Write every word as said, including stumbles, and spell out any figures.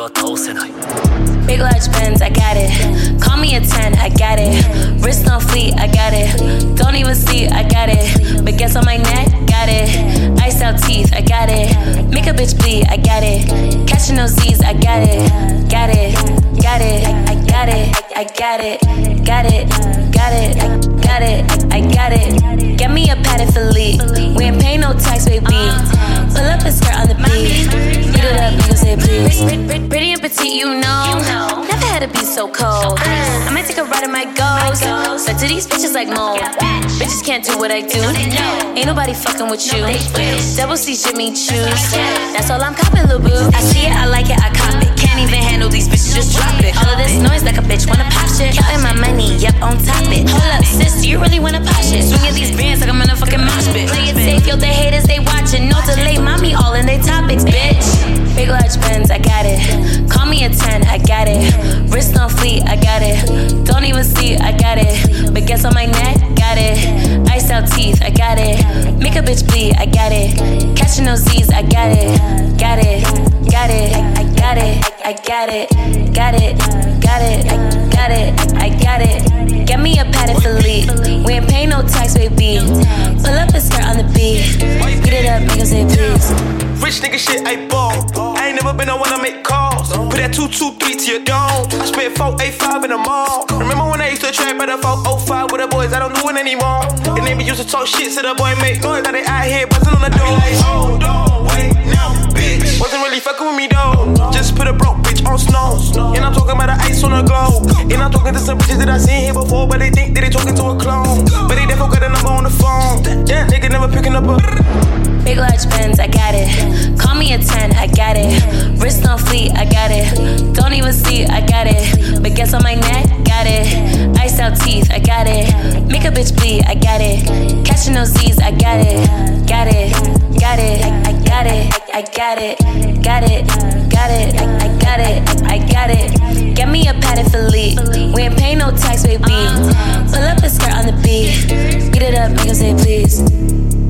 は倒せない Big large Benz, I got it. Call me a ten, I got it. Wrist on fleet, I got it. Don't even see, I got it. But guess on my neck, got it. Ice out teeth, I got it. Make a bitch bleed, I got it. Catching those Z's, I got it. Got it, got it, I got it. I got it, got it, got it, got it, I got it. Get me a padded Philippe. We ain't paying no tax, baby. Pull up a skirt on the beat. Beat it up, niggas say please. Pretty and petite, you know. Never had to be so cold. I might take a ride in my ghost. Stuck to these bitches like mold. Bitches can't do what I do. Ain't nobody fucking with you. Double C shit me choose. That's all I'm copping, lil' boo. I see it, I like it, I cop it. Can't even handle these bitches, just drop it. All of this noise like a bitch wanna pop shit. Counting my money, yep, on top it. Hold up, sis, do you really wanna pop shit? Swinging these bands like I'm in a fucking mosh pit. Play it safe, yo, the haters, they watching. No delay, mommy, all in they topics, bitch. Big large Benz, I got it. Call me a ten, I got it. Wrist on fleet, I got it. Don't even see, I got it. But guess on my neck, got it. Ice out teeth, I got it. Make a bitch bleed, I got it. Catching those Z's, I got it. Got it, got it, I got it. I got it, got it, got it, got it, I got it. Get me a padded Philippe. We ain't paying no tax, baby. Pull up a skirt on the beat. Beat it up, make 'em say please. Rich nigga shit, I ball. I ain't never been the one to make calls. Put that two two three to your dome. I spent four eight five in the mall. Remember when I used to trap by the four oh five with the boys? I don't do it anymore. And they be used to talk shit, so the boy make noise. Now they out here buzzing on the door. Like, hold on, wait, now, bitch. Wasn't really fucking with me though. Just put a broke bitch on snow. And I'm talking about the ice on the globe. And I'm talking to some bitches that I seen here before, but they think that they talking to a clone. But they definitely got a number on the phone. Yeah, nigga never picking up a. Big large Benz, I got it. Call me a ten, I got it. Wrist on fleet, I got it. Don't even see, I got it. But guess on my neck, got it. Ice out teeth, I got it. Make a bitch bleed, I got it. Catching those Z's, I got it. Got it, got it, I got it. I got it, got it, got it, I got it. I got it. Get me a padded Philippe. We ain't paying no tax, baby. Pull up a skirt on the beat. Beat it up, make 'em say please.